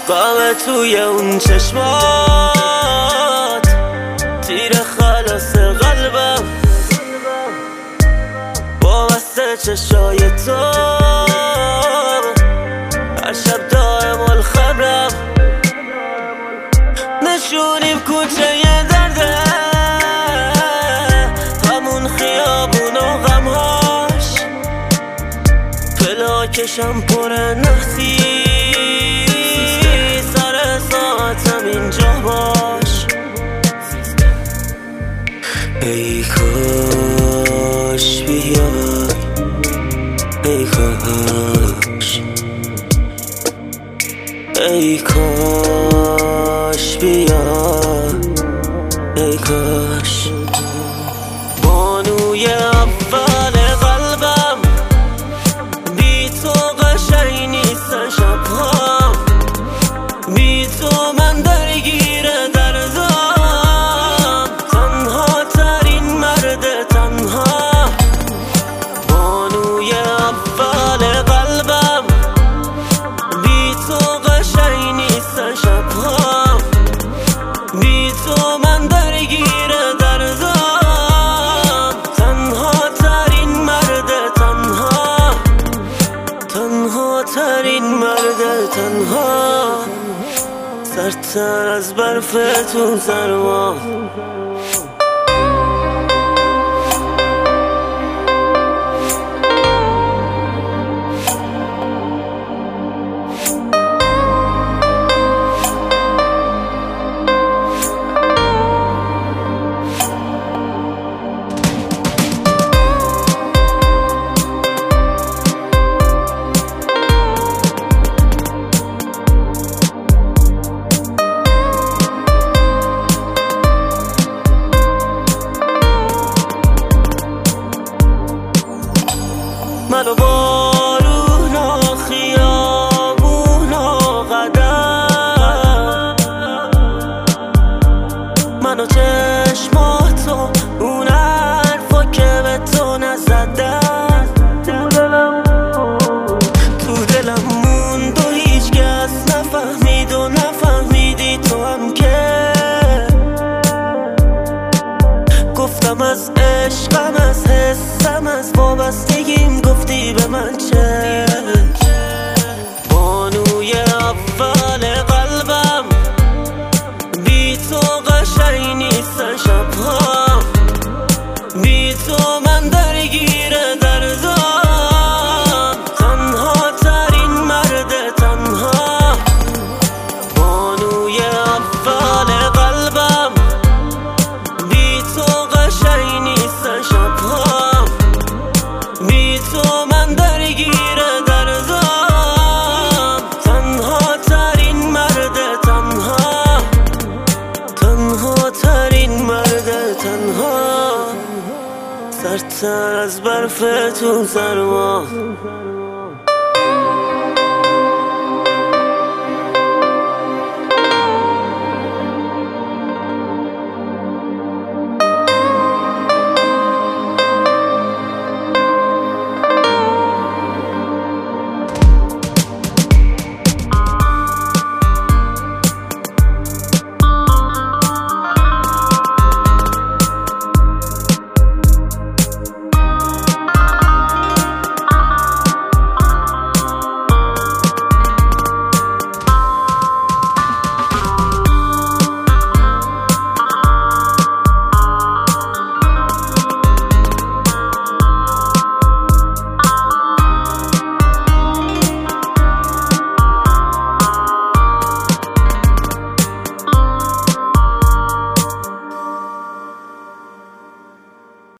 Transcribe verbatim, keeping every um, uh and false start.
غم توی اون چشمات، تیر خلاص قلبم با وسته چشای تو، هر شب دائم الخبرم، نشونیم کوچه یه درده، همون خیابون و غمهاش، پلاکشم پر نحسی، سر ساعتم اینجا باش. ای کاش بیای، ای کاش، ای کاش بیای، ای کاش. بانوی اول قلبم، بی تو قشنگ نیستن شبها، بی تو من درگیر دردم، تنها ترین مرد تنها. بانوی اول قلبم، بی تو قشنگ نیستن شبها، بی تو من درگیر دردم، تنها ترین مرد تنها، تنها ترین مرد تنها، سرتر از برف تو سرما. منو بارون و خیابون و قدم، منو چشماتو اون حرفا که به تو نزدن، تو دلم تو دلم موند و هیچ کس نفهمید و نفهمیدی تو هم که گفتم از عشقم، از حسم، از وابستگیم، گفتی به من چه. بانوی اول قلبم، بی تو قشنگ نیستن شبها، بی تو من درگیر دردم، تنها ترین مرد تنها. بانوی اول قلبم، بی تو قشنگ نیستن شبها، بی تو من درگیر دردم، تنها ترین مرد تنها، تنها ترین مرد تنها، سرتر از برف تو سرما.